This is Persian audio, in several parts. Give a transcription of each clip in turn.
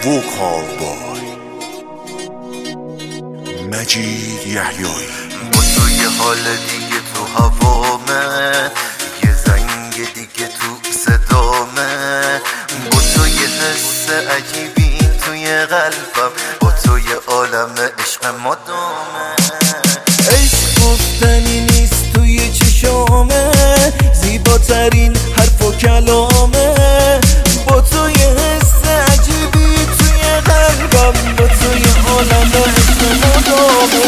ووکال بای مجید یحیایی. با تو یه حال دیگه تو هوامه، یه زنگ دیگه تو صدامه، با تو یه حس عجیبی توی قلبم، با تو یه عالم عشق مدامه. عشق گفتنی نیست توی چشامه، زیباترین حرف و کلامه، با تو یه حس عجیبی توی قلبم، با تو یه عالم عشق مدامه.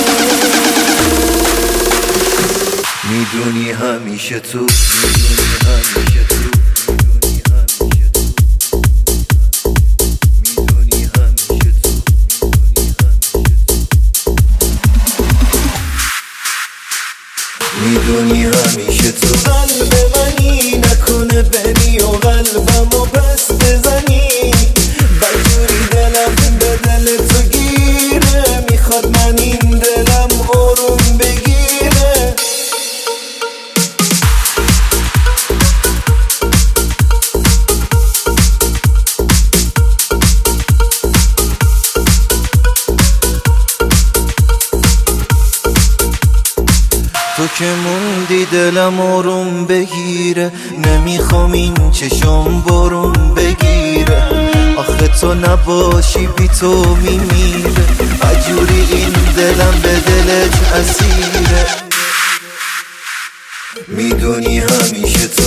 میدونی همیشه تو، میدونی همیشه تو، میدونی همیشه تو قلب منی، نکنه بری و قلبمو پس بزنی، بجوری دلم به دل تو گیره، میخواد من این دلم آروم بگیره. تو که موندی دلم آروم بگیره، نمیخوام این چشم بارون بگیره، آخه تو نباشی بی تو میمیره، عجوری این دلم به دلت اسیره. میدونی همیشه تو